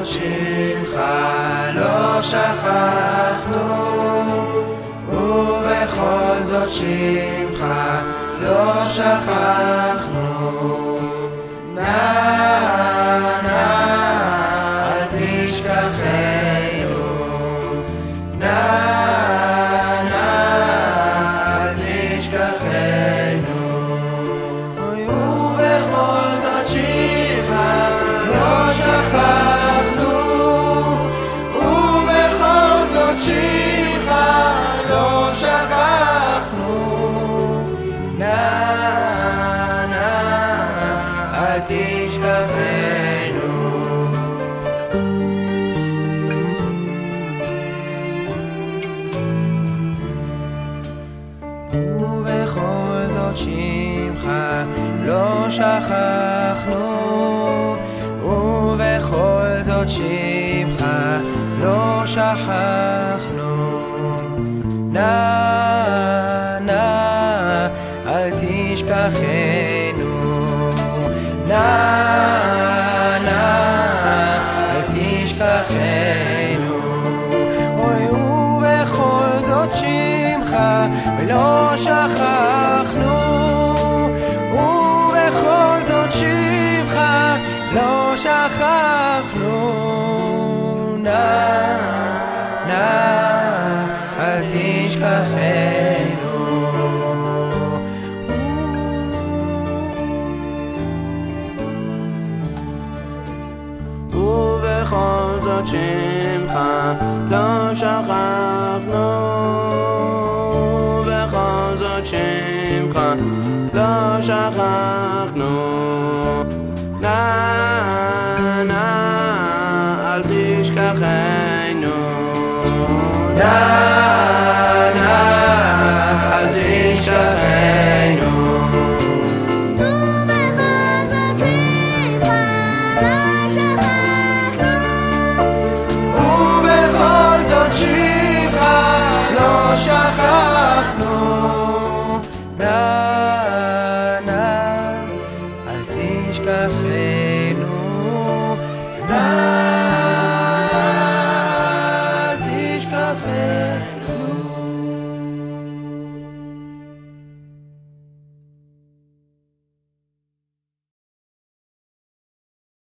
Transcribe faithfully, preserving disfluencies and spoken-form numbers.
זאת שמך לא שכחנו, ובכל זאת שמך לא שכחנו. נא נא אל תשכחנו, נא נא אל תשכחנו. ובכל זאת שמך לא שכחנו, ובכל זאת שמך לא שכחנו. נא נא אל תשכחנו. ובכל זאת שמך לא שכחנו, ובכל זאת שמך לא שכחנו. נא נא אל תשכחנו, נא נא אל תשכחנו. אוי ובכל זאת שמך ולא שכחנו, ובכל זאת שמך לא שכחנו. נא נא אל תשכחנו. ובכל זאת שמך לא שכחנו, ובכל זאת שמך לא שכחנו. נא נא אל תשכחנו, נא נא אל תשכחנו. שכחנו. נא נא אל תשכחנו.